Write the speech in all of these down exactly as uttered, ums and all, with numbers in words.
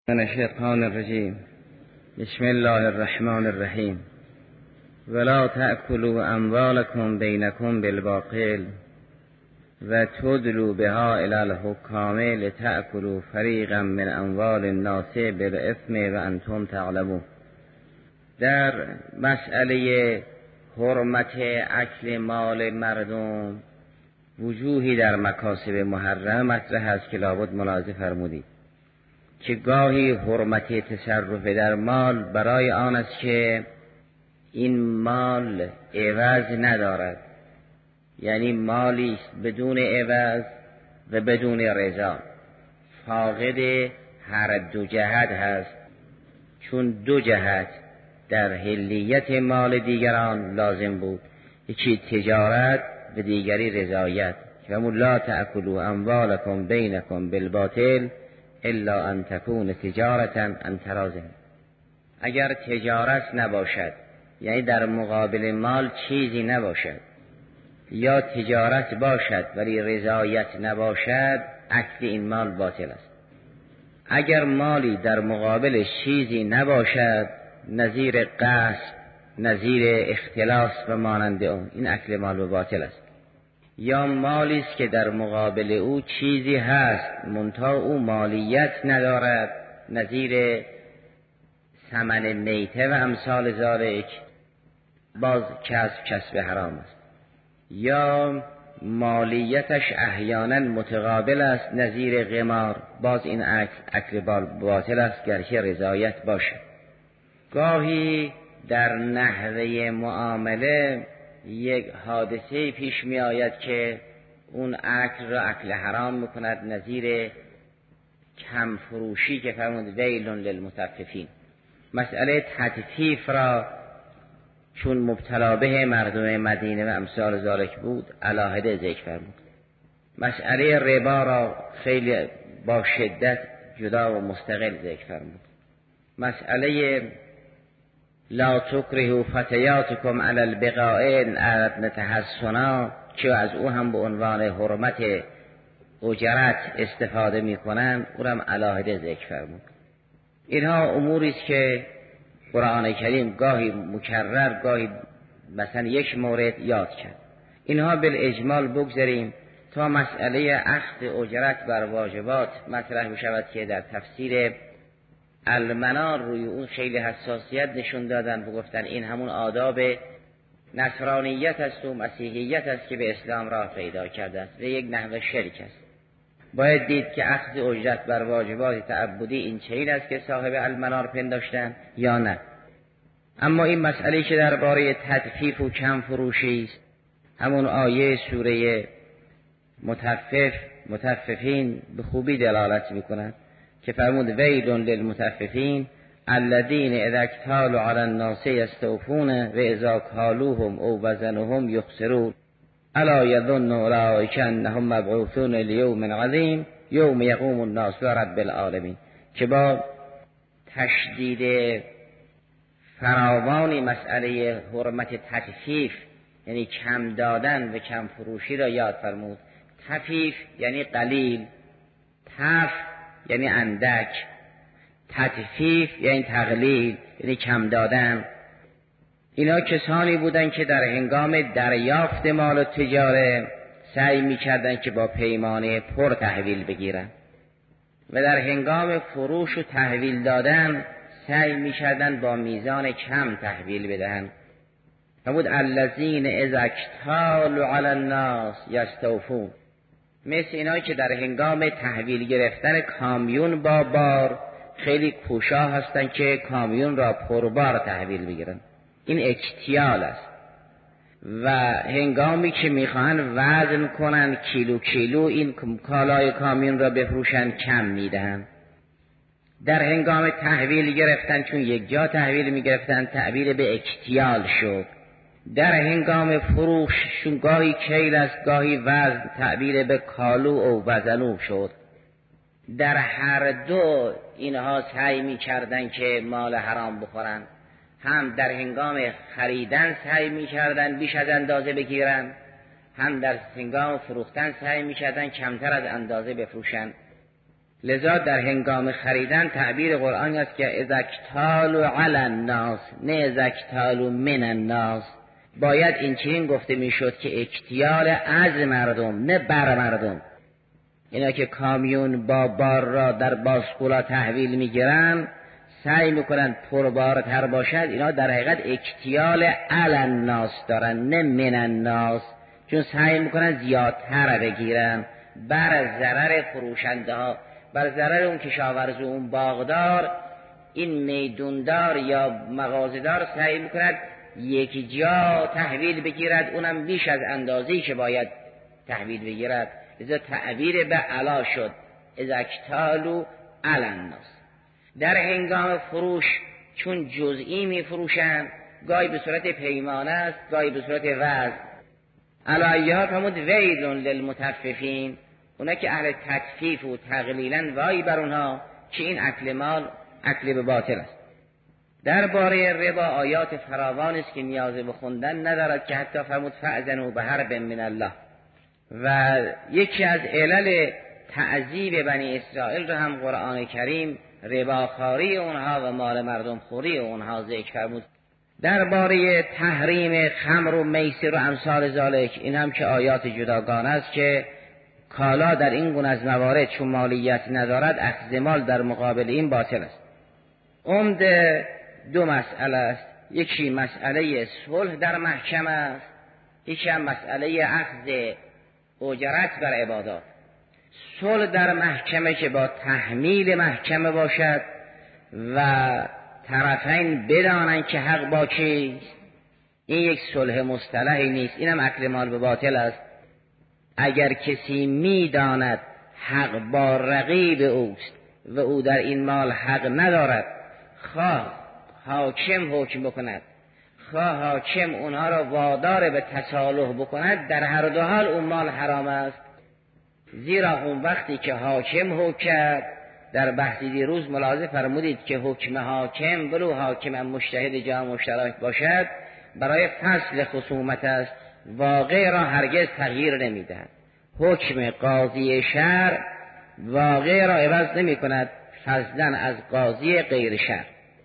من الشیطان الرجیم. بسم الله الرحمن الرحیم. ولا تأکلوا اموالکم بینکم بالباطل و تدلوا بها الی الحکام لتأکلوا فریقا من اموال الناس بالاثم و انتم تعلمون. در مسئله حرمت اکل مال مردم وجوهی در مکاسب محرم مطرح است که لابد ملاحظه فرمودید که گاهی حرمت تصرف در مال برای آن است که این مال عوض ندارد، یعنی مالی است بدون عوض و بدون رضا، فاقد هر دو جهت هست، چون دو جهت در حلیت مال دیگران لازم بود، یکی تجارت و دیگری رضایت. که همون لا تأکلوا اموالکم بینکم بالباطل الا ان تکون تجارتا عن تراض. اگر تجارت نباشد، یعنی در مقابل مال چیزی نباشد، یا تجارت باشد ولی رضایت نباشد، اکل این مال باطل است. اگر مالی در مقابل چیزی نباشد، نظیر قصد، نظیر اختلاس و مانند اون، این اکل مال باطل است. یا مالی است که در مقابل او چیزی هست منتها او مالیت ندارد، نظیر ثمن میته و امثال ذالک، باز کسب کسب حرام است. یا مالیتش احیانا متقابل است، نظیر قمار، باز این اکل اکل باطل است گرچه رضایت باشه. گاهی در نحوه معامله یک حادثه پیش می آید که اون اکل را اکل حرام میکند، نظیر کم فروشی که فرمود ویل للمطففین. مسئله تطفیف را چون مبتلا به مردم مدینه و امثال ذالک بود علاهده ذکر فرمود. مسئله ربا را خیلی با شدت جدا و مستقل ذکر فرمود. مسئله لا تکرهوا فتیاتکم علی البغاء ان اردن تحصنا که از او هم به عنوان حرمت اجرت استفاده میکنن، او هم علاهده ذکر فرمود. اینها اموری است که قرآن کریم گاهی مکرر، گاهی مثلا یک مورد یاد کرد. اینها بالاجمال بگذاریم تا مسئله اخذ اجرت بر واجبات مطرح بشود که در تفسیر المنار روی اون خیلی حساسیت نشون دادن و گفتن این همون آداب نصرانیت است و مسیحیت است که به اسلام راه پیدا کرده است و یک نحو شرک است. باید دید که اخذ اجرت بر واجبات تعبدی این چنین است که صاحب المنار پنداشتن یا نه. اما این مسئله که درباره تطفیف و کم فروشی است، همون آیه سوره مطفف مطففین به خوبی دلالت میکنند که فرمود ویل للمطففین الذین اذا اکتالوا علی الناس یستوفون و اذا کالوهم او وزنهم یخسرون الا یظن اولئک انهم مبعوثون لیوم عظیم یوم یقوم الناس لرب العالمین. که با تشدید فراوانی مسئله حرمت تطفیف، یعنی کم دادن و کم فروشی را یاد فرمود. تطفیف یعنی قلیل، تف یعنی اندک، تطفیف یعنی تقلیل، یعنی کم دادن. اینا کسانی بودن که در هنگام دریافت مال و تجاره سعی می‌کردن که با پیمانه پر تحویل بگیرن و در هنگام فروش و تحویل دادن سعی می‌کردن با میزان کم تحویل بدهن. فرمود الذین اذا اکتالوا علی الناس یستوفون، مثل اینا که در هنگام تحویل گرفتن کامیون با بار خیلی کوشا هستن که کامیون را پربار تحویل بگیرن. این اکتیال است. و هنگامی که میخواهن وزن کنن کیلو کیلو این کالای کامیون را بفروشن کم میدهن. در هنگام تحویل گرفتن چون یک جا تحویل میگرفتن تعبیر به اکتیال شد. در هنگام فروش چون گاهی کیل است گاهی وزن تعبیر به کالو و وزنو شد. در هر دو اینها سعی می کردن که مال حرام بخورن. هم در هنگام خریدن سعی می کردن بیش از اندازه بگیرن، هم در هنگام فروختن سعی می کردن کمتر از اندازه بفروشن. لذا در هنگام خریدن تعبیر قرآن است که اذا اکتالوا علی الناس، نه اذا اکتالوا من الناس. باید این چنین گفته میشد که اکتیال از مردم نه بر مردم. اینا که کامیون با بار را در باسکولا تحویل میگیرن سعی میکنن پربارتر باشد، اینا در حقیقت اکتیال علی الناس دارن نه من الناس، چون سعی میکنن زیادتر بگیرن بر ضرر فروشنده ها، بر ضرر اون کشاورز و اون باغدار. این میدوندار یا مغازه‌دار سعی میکند یکی جا تحویل بگیرد، اونم بیش از اندازه‌ای که باید تحویل بگیرد. لذا تعبیر به علا شد اذا اکتالوا علی الناس. در هنگام فروش چون جزئی می فروشند، گاهی به صورت پیمانه است، گاهی به صورت وزن. علایات همون ویل للمطففین، اونا که اهل تطفیف و تقلیلن وای بر اونها که این اکل مال اکل به باطل است. درباره ربا آیات فراوان است که نیاز به خوندن ندارد که حتی فرمود فأذنوا بحرب من الله. و یکی از علل تعذیب بنی اسرائیل رو هم قرآن کریم رباخواری اونها و مال مردم خوری اونها ذکر فرمود. درباره تحریم خمر و میسر و امثال ذالک، این هم که آیات جداگانه است که کالا در این گونه از موارد چون مالیت ندارد اخذ مال در مقابل این باطل است. عمده دو مسئله است، یکی مسئله صلح در محکمه است، یکی هم مسئله اخذ اجرت بر عبادات. صلح در محکمه که با تحمیل محکمه باشد و طرفین بدانند که حق با کیست، این یک صلح مصطلحی نیست، اینم اکل مال به باطل است. اگر کسی میداند حق با رقیب اوست و او در این مال حق ندارد، خواه حاکم حکم بکند، خواه حاکم اونها را وادار به تصالح بکند، در هر دو حال اون مال حرام است. زیرا اون وقتی که حاکم حکم کرد، در بحثی دیروز ملاحظه فرمودید که حکم حاکم ولو حاکم مجتهد جا مشترک باشد برای فصل خصومت است، واقع را هرگز تغییر نمیدهد. حکم قاضی شرع واقع را عوض نمی کند، فضلا از قاضی غیر شرع.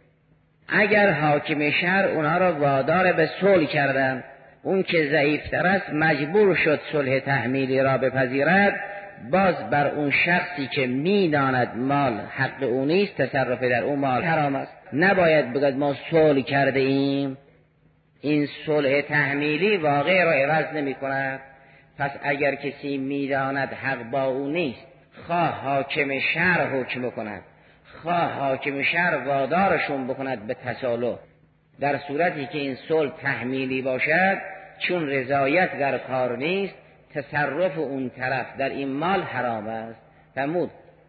اگر حاکم شرع اونها را وادار به صلح کردن، اون که ضعیفتر است مجبور شد صلح تحمیلی را بپذیرد، باز بر اون شخصی که میداند مال حق او نیست تصرف در اون مال حرام است. نباید بگد ما صلح کرده ایم، این صلح تحمیلی واقع را عوض نمی کند. پس اگر کسی میداند حق با او نیست، خواه حاکم شرع حکم کند، خواه حاکم شرع وادارشون بکند به تصالح، در صورتی که این صلح تحمیلی باشد، چون رضایت در کار نیست، تصرف اون طرف در این مال حرام است. فرمود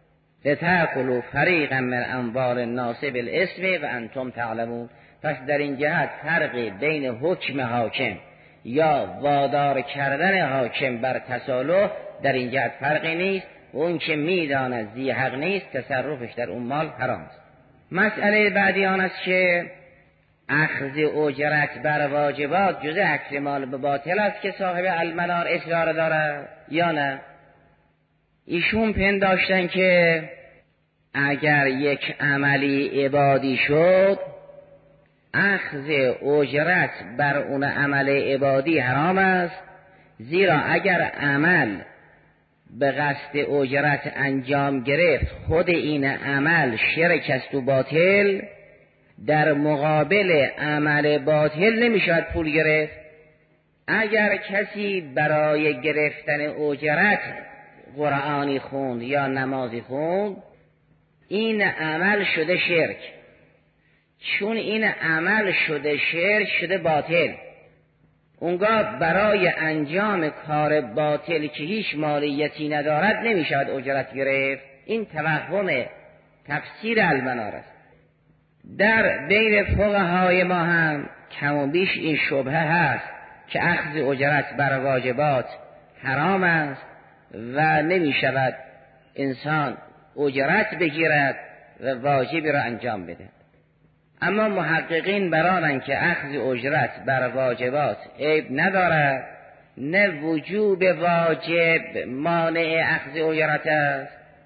لتأکلوا فریقا من اموال الناس بالاسم و انتم تعلمون. پس در این جهت فرقی بین حکم حاکم یا وادار کردن حاکم بر تصالح در این جهت فرقی نیست. اون که میداند ذی حق نیست تصرفش در اون مال حرام است. مسئله بعدی آن است که اخذ اجرت بر واجبات جز اکل مال به باطل است که صاحب المنار اصرار دارد یا نه. ایشون پنداشتن که اگر یک عملی عبادی شد، اخذ اجرت بر اون عمل عبادی حرام است، زیرا اگر عمل به قصد اجرت انجام گرفت خود این عمل شرک است و باطل، در مقابل عمل باطل نمیشود پول گرفت. اگر کسی برای گرفتن اجرت قرآنی خوند یا نمازی خوند، این عمل شده شرک. چون این عمل شده شرک شده باطل، اونگاه برای انجام کار باطل که هیچ مالیتی ندارد نمیشود اجرت گرفت. این توهم تفسیر المنار است. در بین فقهای ما هم کم و بیش این شبهه هست که اخذ اجرت بر واجبات حرام است و نمی شود انسان اجرت بگیرد و واجبی را انجام بده. اما محققین برانند که اخذ اجرت بر واجبات عیب ندارد، نه وجوب واجب مانع اخذ اجرت است.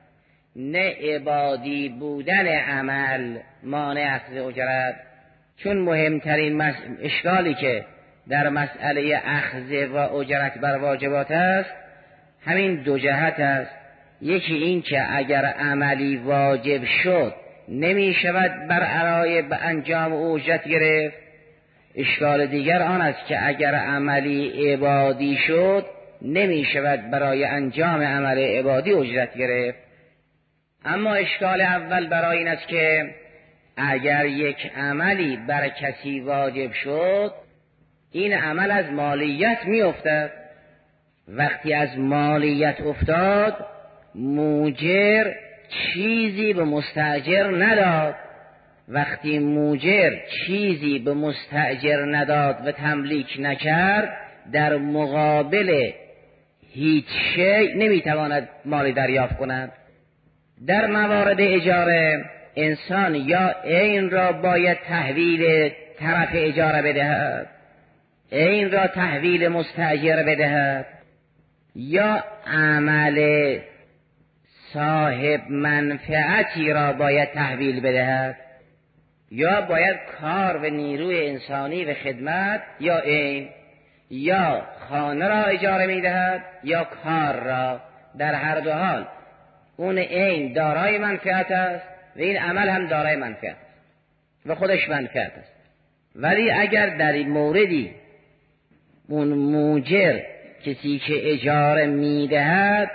نه عبادی بودن عمل مانع اخذ اجرت. چون مهمترین اشکالی که در مسئله اخذ و اجرت بر واجبات است همین دو جهت است. یکی این که اگر عملی واجب شد نمی شود بر علای به انجام او اجرت گرفت. اشکال دیگر آن است که اگر عملی عبادی شد نمی شود برای انجام عمل عبادی اجرت گرفت. اما اشکال اول برای این است که اگر یک عملی بر کسی واجب شد این عمل از مالیت می افتد. وقتی از مالیت افتاد موجر چیزی به مستاجر نداد. وقتی موجر چیزی به مستاجر نداد و تملیک نکرد در مقابل هیچ شیء نمیتواند مالی دریافت کند. در موارد اجاره انسان یا عین را باید تحویل طرف اجاره بدهد، عین را تحویل مستاجر بدهد، یا عمل صاحب منفعتی را باید تحویل بدهد، یا باید کار و نیروی انسانی و خدمت یا عین، یا خانه را اجاره میدهد یا کار را. در هر دو حال اون عین دارای منفعت است و این عمل هم دارای منفعت است و خودش منفعت است. ولی اگر در این موردی اون موجر کسی که اجاره میدهد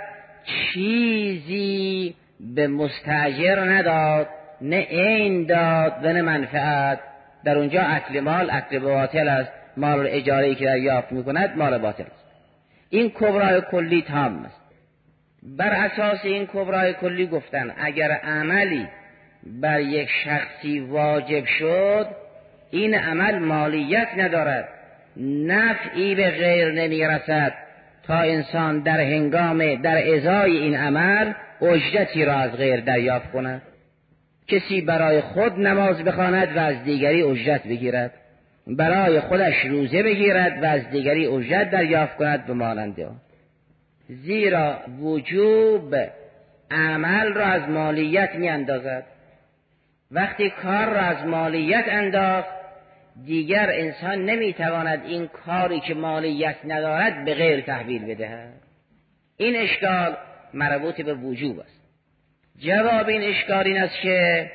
چیزی به مستاجر نداد، نه عین داد و نه منفعت، در اونجا اکل مال اکل باطل است. مال اجاره‌ای که دریافت میکند مال باطل است. این کبرای کلی تام است. بر اساس این کبرای کلی گفتن اگر عملی بر یک شخصی واجب شد این عمل مالیت ندارد، نفعی به غیر نمیرسد تا انسان در هنگام در ازای این عمل اجرتی را از غیر دریافت کند. کسی برای خود نماز بخواند و از دیگری اجرت بگیرد، برای خودش روزه بگیرد و از دیگری اجرت دریافت کند به مانند آن. زیرا وجوب عمل را از مالیت می اندازد. وقتی کار را از مالیت انداخت دیگر انسان نمی تواند این کاری که مالیت ندارد به غیر تحویل بدهد. این اشکال مربوط به وجوب است. جواب این اشکال این است که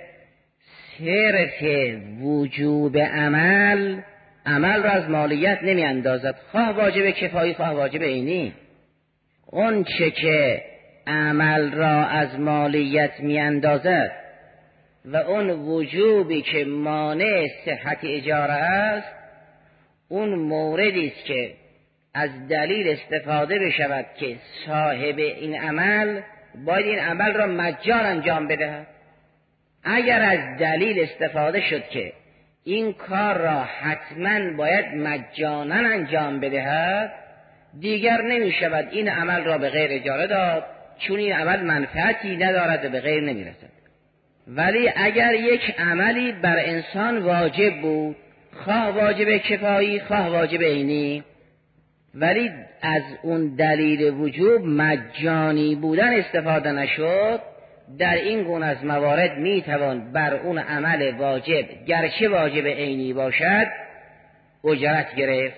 صرف وجوب عمل عمل را از مالیت نمی اندازد، خواه واجب کفایی خواه واجب عینی. اون چه که عمل را از مالیت می اندازد و اون وجوبی که مانع صحت اجاره است اون موردی است که از دلیل استفاده بشود که صاحب این عمل باید این عمل را مجان انجام بدهد. اگر از دلیل استفاده شد که این کار را حتما باید مجانا انجام بدهد دیگر نمی شود این عمل را به غیر اجاره داد، چون این عمل منفعتی ندارد و به غیر نمی رسد. ولی اگر یک عملی بر انسان واجب بود، خواه واجب کفایی خواه واجب عینی، ولی از اون دلیل وجوب مجانی بودن استفاده نشد، در این گونه از موارد می توان بر اون عمل واجب گرچه واجب عینی باشد اجرت گرفت.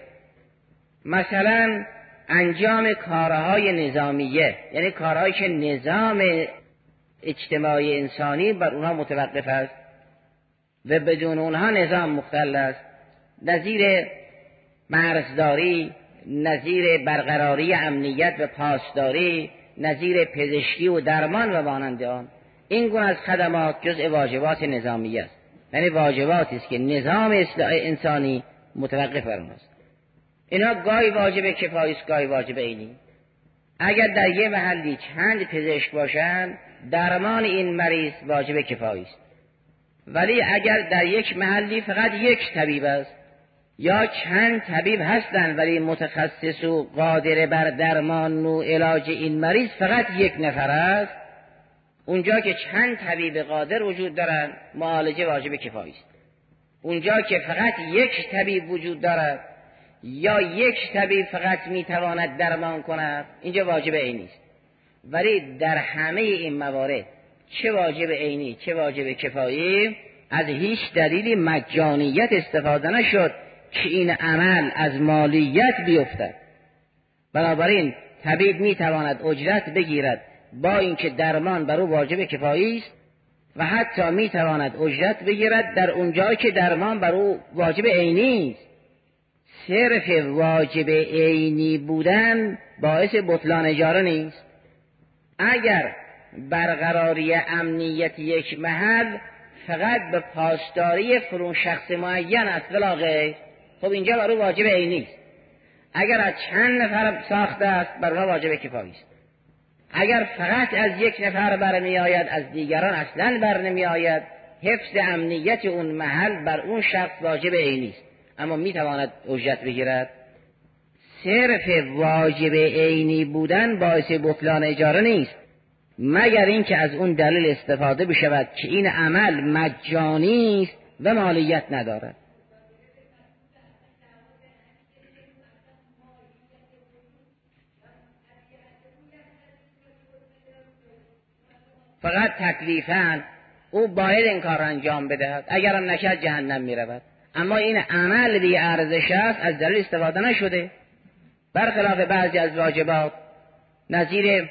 مثلا انجام کارهای نظامیه، یعنی کارهایی که نظام اجتماعی انسانی بر اونها متوقف است و بدون اونها نظام مختل است، نظیر مرزداری، نظیر برقراری امنیت و پاسداری، نظیر پزشکی و درمان و مانند آن. این گونه از خدمات جزء واجبات نظامی است، یعنی واجباتی است که نظام انسانی متوقف بر اونهاست. اینا گاهی واجب کفایی است گاهی واجب عینی. اگر در یه محلی چند پزشک باشند درمان این مریض واجب کفایی است، ولی اگر در یک محلی فقط یک طبیب است یا چند طبیب هستند ولی متخصص و قادر بر درمان و علاج این مریض فقط یک نفر است، اونجا که چند طبیب قادر وجود دارند معالجه واجب کفایی است. اونجا که فقط یک طبیب وجود دارد یا یک طبیب فقط میتواند درمان کند اینجا واجب عینی است. ولی در همه این موارد چه واجب عینی چه واجب کفایی از هیچ دلیلی مجانیت استفاده نشد که این عمل از مالیت بیفتد. بنابراین طبیب میتواند اجرت بگیرد با اینکه درمان بر او واجب کفایی است و حتی میتواند اجرت بگیرد در اونجایی که درمان بر او واجب عینی است. صرف واجب عینی بودن باعث بطلان اجاره نیست. اگر برقراری امنیت یک محل فقط به پاسداری فلان شخص معین است ولا غیر، خب اینجا بر او واجب عینی است. اگر از چند نفر ساخته است بر او واجب کفایی است. اگر فقط از یک نفر برمی آید از دیگران اصلا بر نمی آید، حفظ امنیت اون محل بر اون شخص واجب عینی است، اما می تواند اجرت بگیرد. صرف واجب عینی بودن باعث بطلان اجاره نیست مگر اینکه از اون دلیل استفاده بشود که این عمل مجانی است و مالیت ندارد. فقط تکلیفاً او باید این کار انجام بدهد، اگرم نکرد جهنم می رود. اما این عمل بی ارزش است، از دلیل استفاده نشده. برخلاف بعضی از واجبات نظیر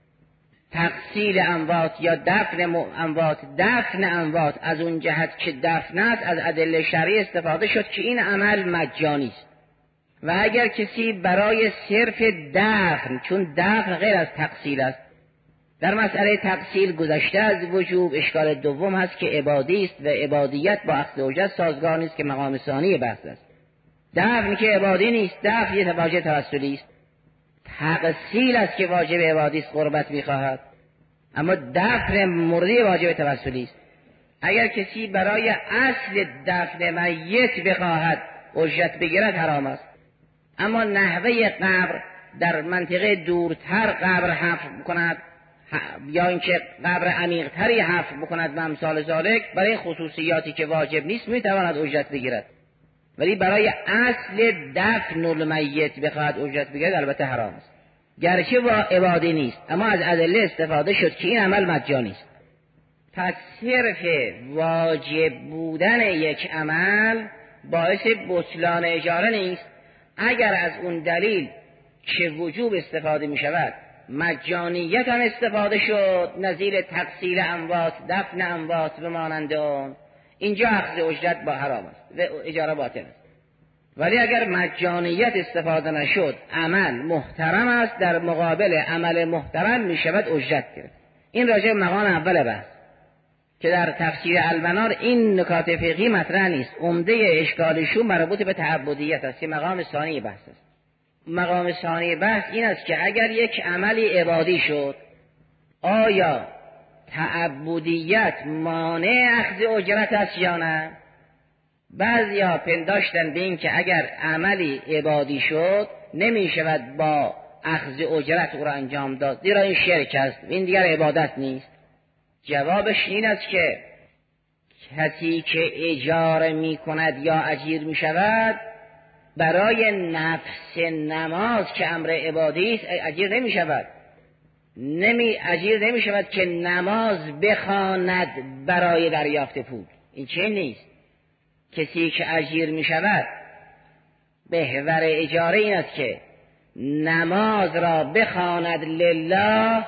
تغسیل اموات یا دفن اموات، دفن اموات از اون جهت که دفن است از ادله شرعی استفاده شد که این عمل مجانی است. و اگر کسی برای صرف دفن، چون دفن غیر از تغسیل است، در مسئله تغسیل گذشته از وجوب، اشکال دوم هست که عبادی است و عبادیت با اخذ اجرت سازگار نیست که مقام ثانی بحث است. دفن که عبادی نیست، دفن یه واجب توسلی است. تغسیل است که واجب عبادی است، قربت می‌خواهد، اما دفن مردی واجب توسلی است. اگر کسی برای اصل دفن میت بخواهد اجرت بگیرد حرام است. اما نحوه قبر در منطقه دورتر قبر حفر کند یا اینکه قبر عمیق‌تری حفر بکند و امثال ذالک، برای خصوصیاتی که واجب نیست میتواند اجرت بگیرد، ولی برای اصل دفن المیت بخواهد اجرت بگیرد البته حرام است. گرچه با عبادی نیست اما از ادله استفاده شد که این عمل مجانی است. پس صرف واجب بودن یک عمل باعث بطلان اجاره نیست. اگر از اون دلیل که وجوب استفاده می شود مجانیت هم استفاده شد، نظیر تغسیل اموات، دفن اموات و مانند آن، اینجا اخذ اجرت با حرام است و اجاره باطل است. ولی اگر مجانیت استفاده نشد عمل محترم است، در مقابل عمل محترم می شود اجرت گرفت. این راجع به مقام اول بحث که در تفسیر المنار این نکات فقهی مطرح نیست. عمده اشکالشون مربوط به تعبدیت است که مقام ثانی بحث است. مقام ثانی بحث این است که اگر یک عملی عبادی شد، آیا تعبدیت مانع اخذ اجرت است یا نه؟ بعضیا پنداشتن به این که اگر عملی عبادی شد نمی شود با اخذ اجرت او را انجام داد، زیرا این شرک است، این دیگر عبادت نیست. جوابش این است که کسی که اجاره می کند یا اجیر می شود برای نفس نماز که امر عبادی است اجیر نمی شود. نمی اجیر نمی شود که نماز بخواند برای دریافت پول. این چه نیست. کسی که اجیر می شود بهور اجاره این است که نماز را بخواند لله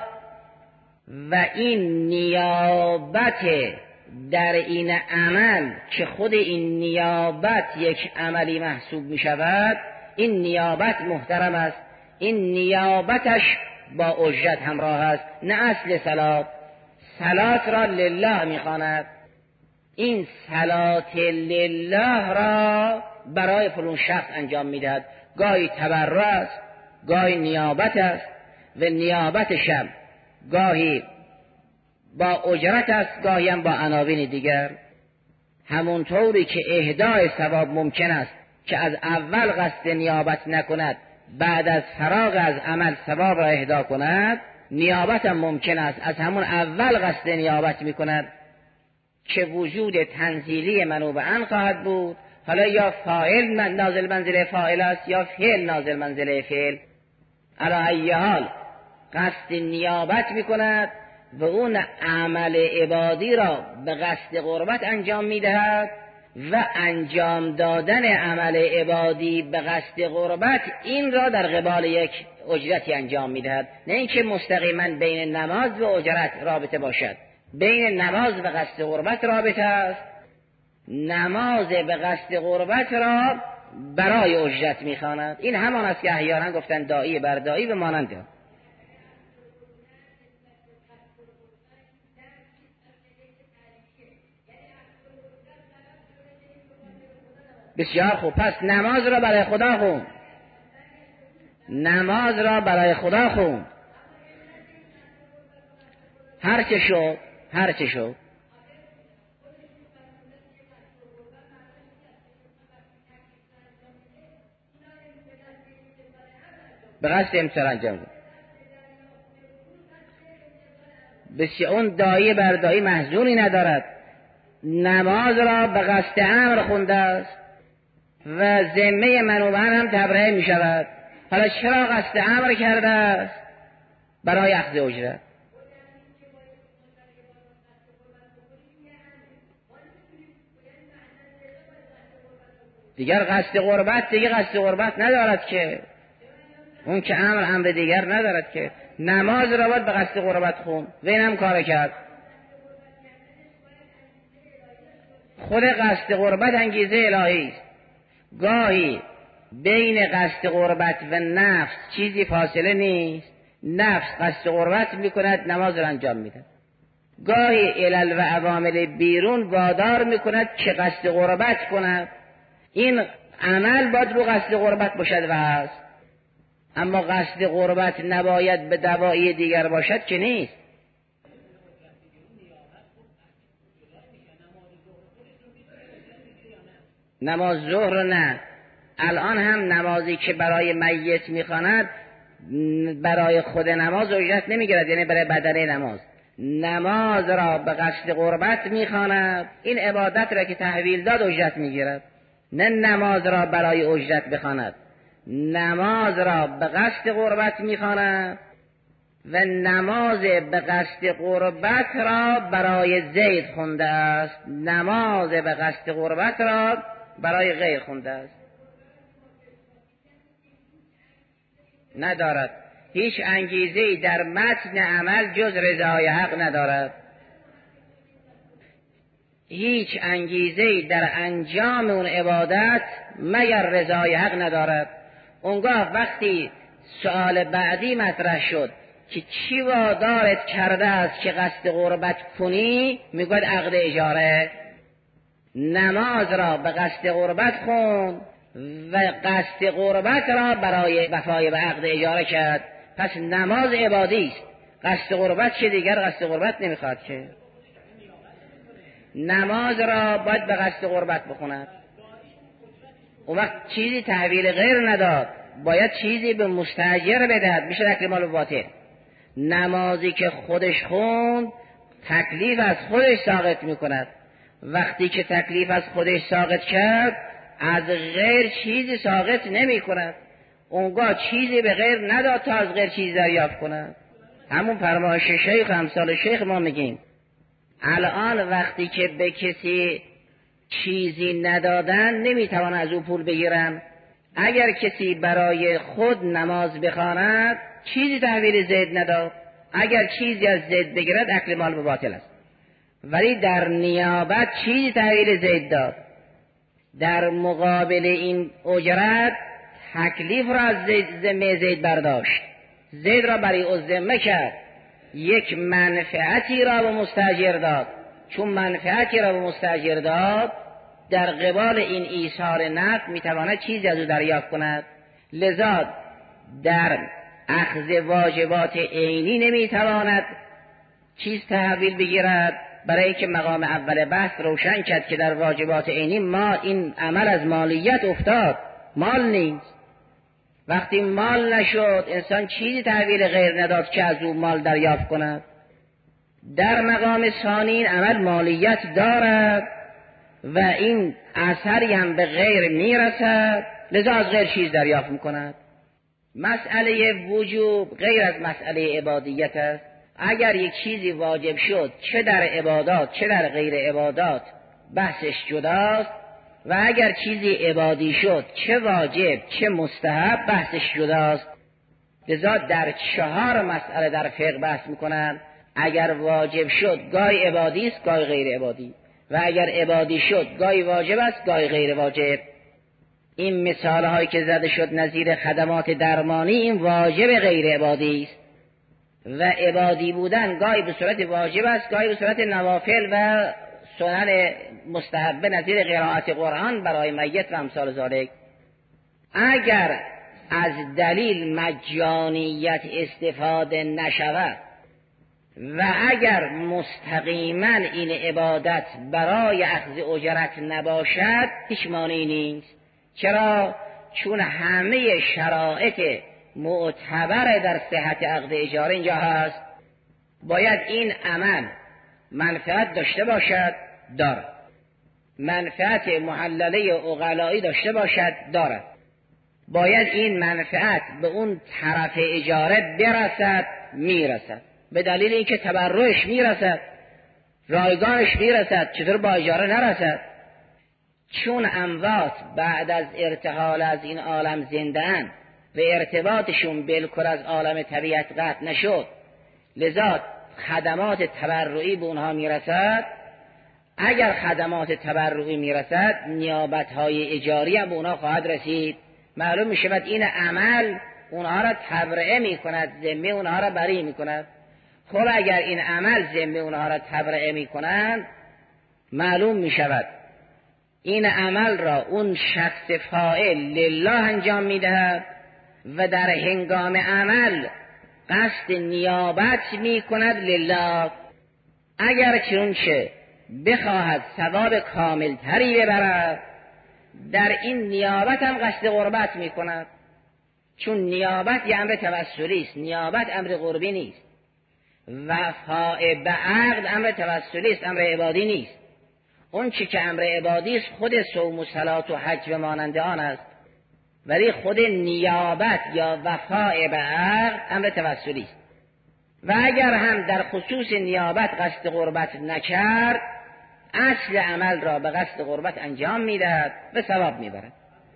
و این نیابت در این عمل که خود این نیابت یک عملی محسوب می شود، این نیابت محترم است. این نیابتش با اجرت همراه است، نه اصل صلات. صلات را لله می خواند. این صلات لله را برای فلان شخص انجام می دهد. گاهی تبرع است، گاهی نیابت است و نیابتش هم گاهی با اجرت است، گاهی هم با عناوین دیگر. همونطوری که اهدای ثواب ممکن است که از اول قصد نیابت نکند، بعد از فراغ از عمل ثواب را اهدا کند، نیابت هم ممکن است از همون اول قصد نیابت میکند که وجود تنزیلی منوبعا خواهد بود. حالا یا فاعل نازل منزله فاعل است یا فعل نازل منزله فعل. علی ای حال قصد نیابت میکند و اون عمل عبادی را به قصد قربت انجام میدهد و انجام دادن عمل عبادی به قصد قربت این را در قبال یک اجرتی انجام میدهد، نه اینکه مستقیما بین نماز و اجرت رابطه باشد. بین نماز و قصد قربت رابطه است. نماز به قصد قربت را برای اجرت میخواند. این همان است که احیانا گفتن داعی بر داعی به مانند. بسیار خوب، پس نماز را برای خدا خون، نماز را برای خدا خون، هر چه شد هر چه شد به قصد امسال انجام بود. بسیار اون دایی بر دایی محزونی ندارد، نماز را به قصد امر خونده است و ذمه من و من هم تبرئه می شود. حالا چرا قصد امر کرده است؟ برای اخذ اجرت. دیگر قصد قربت دیگه قصد قربت ندارد که، اون که امر امر دیگر ندارد که. نماز را باید به قصد قربت خون و این هم کار کرد. خود قصد قربت انگیزه الهی است. گاهی بین قصد قربت و نفس چیزی فاصله نیست، نفس قصد قربت میکند، نماز را انجام میده. گاهی علل و عوامل بیرون وادار میکند که قصد قربت کند. این عمل باید رو قصد قربت باشد و هست، اما قصد قربت نباید به دواعی دیگر باشد که نیست. نماز ظهر نه، الان هم نمازی که برای میت میخواند برای خود نماز اجرت نمیگیرد، یعنی برای بدنه نماز. نماز را به قصد قربت میخواند، این عبادت را که تحویل داد اجرت میگیرد، نه نماز را برای اجرت بخواند. نماز را به قصد قربت میخواند و نماز به قصد قربت را برای زید خونده است، نماز به قصد قربت را برای غیر خونده است. ندارد هیچ انگیزه‌ای در متن عمل جز رضای حق ندارد. هیچ انگیزه‌ای در انجام اون عبادت مگر رضای حق ندارد. اونگاه وقتی سؤال بعدی مطرح شد که چی وادارت کرده است که قصد قربت کنی، میگوید عقد اجاره. نماز را به قصد قربت خون و قصد قربت را برای وفای به عقد اجاره کرد. پس نماز عبادی است، قصد قربت که دیگر قصد قربت نمیخواد که. نماز را باید به قصد قربت بخوند. اون وقت چیزی تحویل غیر نداد، باید چیزی به مستاجر بدهد، میشه اکل مال باطل. نمازی که خودش خوند تکلیف از خودش ساقط میکند. وقتی که تکلیف از خودش ساقط کرد از غیر چیزی ساقط نمی کند. اونگاه چیزی به غیر نداد تا از غیر چیزی دریافت کند. همون فرمایش شیخ امثال شیخ ما میگیم الان وقتی که به کسی چیزی ندادن نمیتوان از او پول بگیرن. اگر کسی برای خود نماز بخواند چیزی تحویل زید نداد، اگر چیزی از زید بگیرد اکل مال به باطل است. ولی در نیابت چیزی تحویل زید داد، در مقابل این اجرت تکلیف را از زید ذمه زید برداشت، زید را برای او ذمه کرد، یک منفعتی را به مستاجر داد. چون منفعتی را به مستاجر داد در قبال این ایثار نفع میتواند چیزی از او دریافت کند. لذا در اخذ واجبات عینی نمیتواند چیز تحویل بگیرد، برای اینکه مقام اول بحث روشن کرد که در واجبات عینی ما این عمل از مالیت افتاد، مال نیست. وقتی مال نشد انسان چیزی تحویل غیر نداد که از او مال دریافت کند. در مقام ثانی این عمل مالیت دارد و این اثری هم به غیر میرسد، لذا از غیر چیز دریافت میکند. مسئله وجوب غیر از مسئله عبادیت است. اگر یک چیزی واجب شد چه در عبادات چه در غیر عبادات بحثش جداست، و اگر چیزی عبادی شد چه واجب چه مستحب بحثش جداست. لذا در چهار مسئله در فقه بحث میکنن. اگر واجب شد گاهی عبادی است گاهی غیر عبادی، و اگر عبادی شد گاهی واجب است گاهی غیر واجب. این مثال هایی که زده شد نظیر خدمات درمانی، این واجب غیر عبادی است، و عبادی بودن گاهی به صورت واجب است گاهی به صورت نوافل و سنن مستحب نظیر قرائت قرآن برای میت و امثال ذالک. اگر از دلیل مجانیت استفاده نشود و اگر مستقیما این عبادت برای اخذ اجرت نباشد هیچ مانعی نیست. چرا؟ چون همه شرایط معتبر در صحت عقد اجاره اینجا هست. باید این عمل منفعت داشته باشد، دارد. منفعت محلله عقلایی داشته باشد، دارد. باید این منفعت به اون طرف اجاره برسد، میرسد. به دلیل اینکه تبرعش میرسد، رایگانش میرسد، چطور با اجاره نرسد؟ چون اموات بعد از ارتحال از این عالم زنده اند و ارتباطشون بالکل از عالم طبیعت قطع نشد، لذا خدمات تبرعی به اونها میرسد. اگر خدمات تبرعی میرسد، نیابت‌های اجاری هم به اونها خواهد رسید. معلوم میشود این عمل اونها را تبرئه میکند، ذمه اونها را بری میکند. خب اگر این عمل ذمه اونها را تبرئه میکنند، معلوم میشود این عمل را اون شخص فاعل لله انجام میدهد و در هنگام عمل قصد نیابت میکند لله. اگر چنانچه بخواهد ثواب کامل تری ببرد، در این نیابت هم قصد قربت میکند. چون نیابت یه امر توسلی است، نیابت امر قربی نیست. وفاء به عقد امر توسلی است، امر عبادی نیست. اون چی که امر عبادی است خود صوم و صلات و حج و مانند آن است، ولی خود نیابت یا وفاء به عقد امر توسلی است. و اگر هم در خصوص نیابت قصد قربت نکرد، اصل عمل را به قصد قربت انجام میدهد و ثواب میبرد.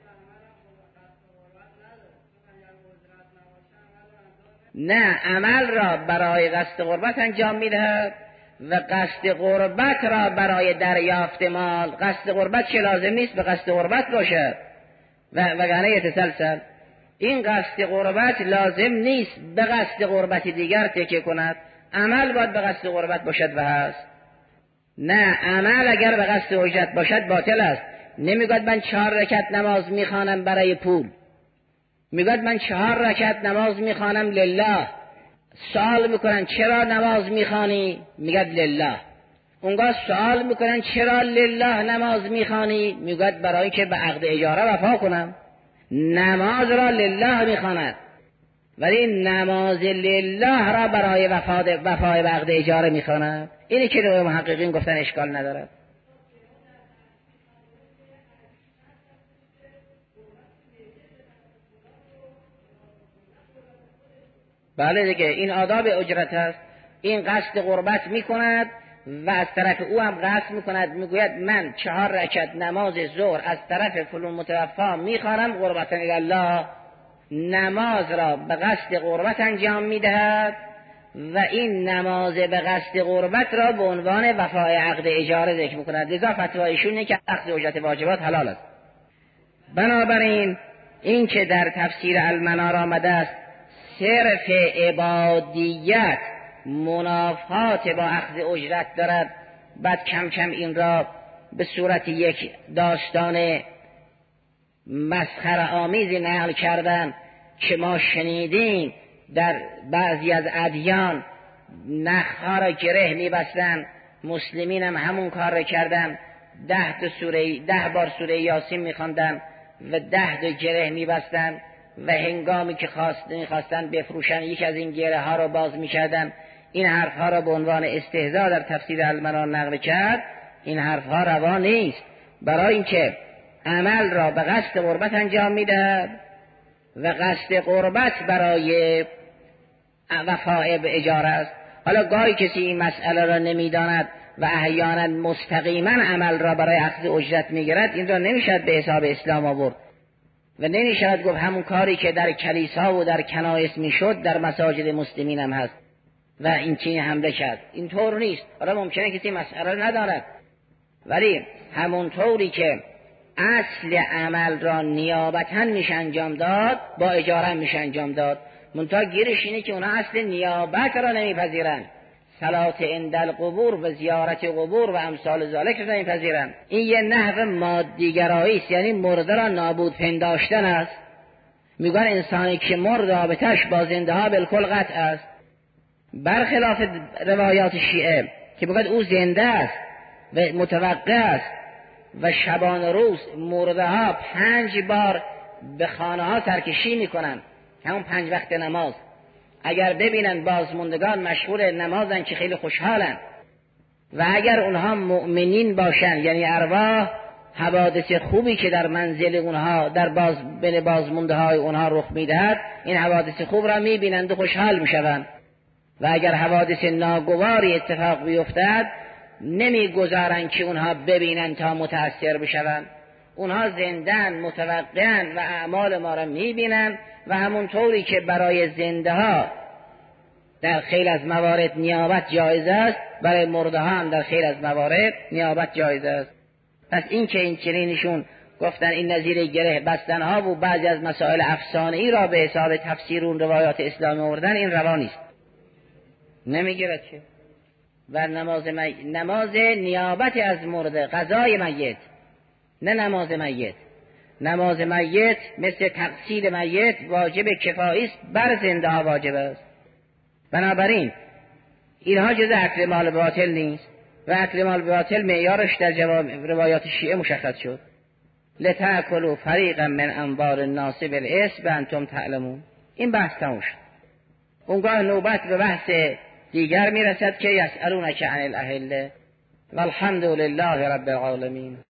نه، عمل را برای قصد قربت انجام میدهد و قصد قربت را برای دریافت مال. قصد قربت چه لازم نیست به قصد قربت باشد و وگرنه یتسلسل. این قصد قربت لازم نیست به قصد قربت دیگر تکیه کند. عمل باید به قصد قربت باشد و هست. نه، عمل اگر به قصد اجرت باشد باطل است. نمیگوید من چهار رکعت نماز میخوانم برای پول، میگوید من چهار رکعت نماز میخوانم لله. سوال میکنن چرا نماز میخوانی؟ میگد لله. اونگاه سوال میکنن چرا لله نماز میخوانی؟ میگد برای که به عقد اجاره وفا کنم. نماز را لله میخواند، ولی نماز لله را برای وفای به عقد اجاره میخواند. اینی که نوع محققین گفتن اشکال ندارد. بله دیگه، این آداب اجرت است. این قصد قربت میکند و از طرف او هم قصد میکند، میگوید من چهار رکعت نماز ظهر از طرف فلان متوفا میخوانم قربتا الی الله. نماز را به قصد قربت انجام میدهد و این نماز به قصد قربت را به عنوان وفای عقد اجاره ذکر میکند. لذا فتوای ایشون اینه که اخذ اجرت واجبات حلال است. بنابراین این که در تفسیر المنار آمده است صرف عبادیت منافات با اخذ اجرت دارد، بعد کم کم این را به صورت یک داستان مسخره آمیزی نقل کردن که ما شنیدیم در بعضی از ادیان نخها را گره میبستن. مسلمین هم همون کار را کردن، ده, سوره ده بار سوره یاسین میخواندن و ده دو گره میبستن و هنگامی که خواست میخواستن بفروشن یک از این گره ها را باز میکردن. این حرف ها را به عنوان استهزاء در تفسیر المنار نقل کرد. این حرف ها روا نیست، برای اینکه عمل را به قصد قربت انجام میدهد و قصد قربت برای وفای به اجاره است. حالا گاهی کسی این مسئله را نمیداند و احیانا مستقیما عمل را برای اخذ اجرت میگیرد، این را نمیشد به حساب اسلام آورد و نمیشد گفت همون کاری که در کلیسا و در کنایس میشد در مساجد مسلمین هم هست و این چین حمله کرد. این طور نیست. حالا ممکنه کسی مسئله را نداند، ولی همون طوری که اصل عمل را نیابتا میشه انجام داد، با اجاره میشه انجام داد. منتها گیرش اینه که اونا اصل نیابت را نمیپذیرن، صلات عند القبور و زیارت قبور و امثال ذالک را نمیپذیرن. این یه نحو مادیگرایی است، یعنی مرده را نابود پنداشتن است. میگن انسانی که مرد رابطش با زنده ها بالکل قطع است، برخلاف روایات شیعه که میگن او زنده است و متوقع است و شبان روز مرده ها پنج بار به خانه ها سرکشی میکنن، همون پنج وقت نماز. اگر ببینن بازموندگان مشغول نمازن که خیلی خوشحالن، و اگر اونها مؤمنین باشن یعنی ارواح، حوادث خوبی که در منزل اونها در باز بین بازمونده های اونها رخ میدهد، این حوادث خوب را میبینند و خوشحال میشوند. و اگر حوادث ناگواری اتفاق بیفتد نمیگذارن که اونها ببینن تا متاثر بشوند. اونها زندن، متوقعن و اعمال ما را میبینن و همون طوری که برای زنده ها در خیلی از موارد نیابت جایز است، برای مرده ها هم در خیلی از موارد نیابت جایز است. پس این که این چنینشون گفتن این نظیر گره بستن ها و بعضی از مسائل افسانه ای را به حساب تفسیر اون روایات اسلامی آوردن، این روا نیست. نمیگیرد چه؟ و نماز می... نماز نیابت از مرده، قضای میت، نه نماز میت. نماز میت مثل تغسیل میت واجب کفایی است، بر زنده ها واجب است. بنابراین اینها جز اکل مال باطل نیست و اکل مال باطل معیارش در جواب روایات شیعه مشخص شد. لتأکلوا فریقا من اموال الناس بالإثم وانتم تعلمون. این بحث تموم شد. اونگاه نوبت به بحث دیگر میرسد که یسألونک عن الاهله والحمد لله رب العالمین.